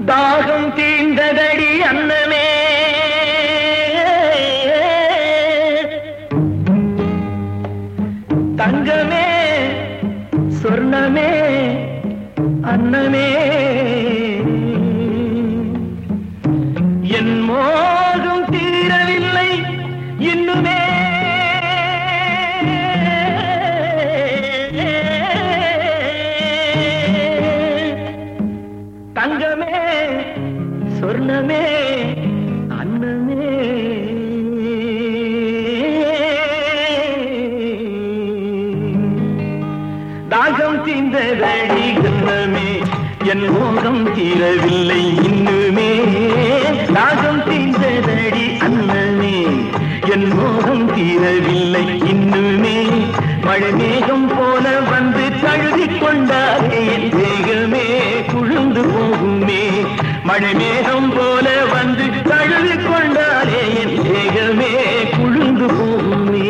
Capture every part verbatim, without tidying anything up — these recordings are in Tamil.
தாகம் தீர்ந்ததடி அன்னமே, தங்கமே சொர்ணமே அன்னமே, என் மோகம் தீரவில்லை இன்னுமே. தங்கமே சொர்ணமே அன்னமே, தாகம் தீர்ந்ததடி கண்ணமே, என் மோகம் தீரவில்லை இன்னுமே. தாகம் தீர்ந்ததடி அன்னமே, என் மோகம் தீரவில்லை இன்னுமே. மழை மேகம் போல வந்து தழுவிக் கொண்டாரே என் தேகமே குழுந்து போகுமே. மழை மேகம் போல வந்து தழுவிக் கொண்டாரே என் தேகமே குழுந்து போகுமே.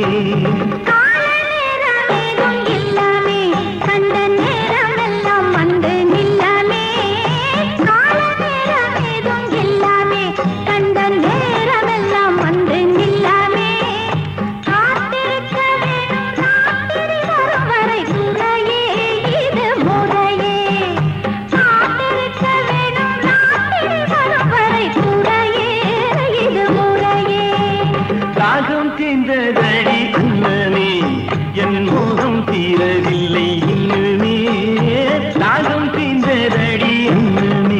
தாகம் தீர்ந்ததடி அன்னமே, என் மோகம் தீரவில்லை இன்னுமே. தாகம் தீர்ந்ததடி அன்னமே.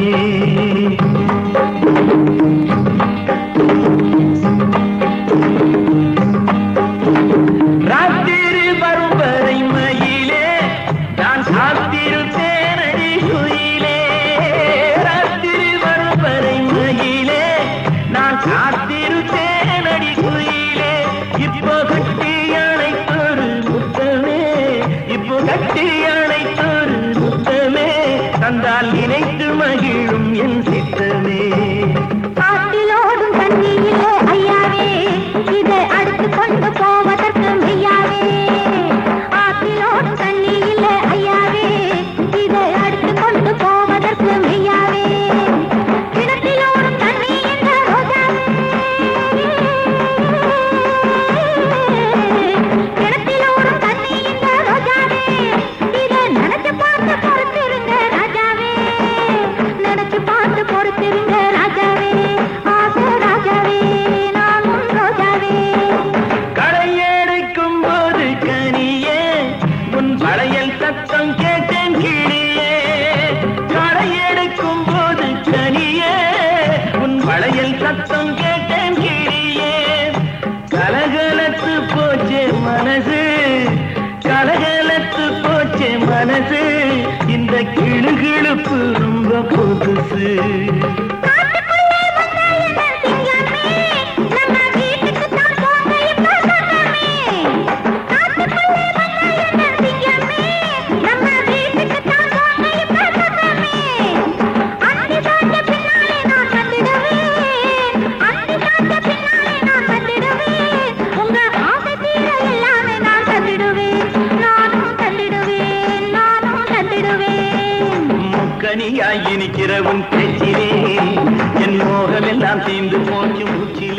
ராத்திரி வரும் வரை மயிலே நான் காத்திருப்பேனடி குயிலே. ராத்திரி வரும் வரை மயிலே நான் காத்திருப்பேனடி குயிலே. இப்போ கட்டி அணைத்தொரு முத்தமே, இப்போ கட்டி அணைத்தொரு முத்தமே, தந்தால் நினைத்து மகிழும் என் சித்தமே. காட்டிலோடும் தண்ணியிலே ஐயாவே, இதை அடுத்து கொண்டு போவதற்கு மெய்யாவே. ஆற்றிலோடும் தண்ணியிலே ஐயாவே, இதை அடுத்து கொண்டு போவதற்கு மெய்யாவே. கிணத்திலோடும் தண்ணி என்ற ரோஜாவே, கிணத்திலோடும் தண்ணி என்ற ரோஜாவே, இதை நினைச்சு பார்த்து பொறுத்திருங்க ராஜாவே, நினைச்சு பார்த்து பொறுத்திருங்க ராஜாவே. ஆசை ராஜாவே நானும் ரோஜாவே. களையெடுக்கும் போது கனியே உன் வளையல் சத்தம் கேட்டேன் கிளியே. களையெடுக்கும் போது கனியே உன் வளையல் சத்தம் கேட்டேன் கிளியே. கலகலத்து போச்சே மனசு, கலகலத்து போச்சே மனசு, இந்த கிளுகிழுப்பு ரொம்ப புதுசு. காட்டுக்குள்ளே வந்த என்ன சிங்கமே, நம்ம வீட்டுக்கு தான் போங்க இப்ப சொன்னமே. காட்டுக்குள்ளே வந்த என்ன சிங்கமே, நம்ம வீட்டுக்கு தான் போங்க இப்ப சொன்னமே. அந்தி சாஞ்ச பின்னாலே நான் வந்துடுவேன், அந்தி சாஞ்ச பின்னாலே நான் வந்துடுவேன். உங்க ஆசை தீர எல்லாமே நான் தந்திடுவேன், நானும் தந்திடுவேன், நானும் தந்திடுவேன். முக்கனியாய் இனிக்கிற உன் பேச்சிலே என் மோகமெல்லாம் தீர்ந்து போச்சு மூச்சிலே.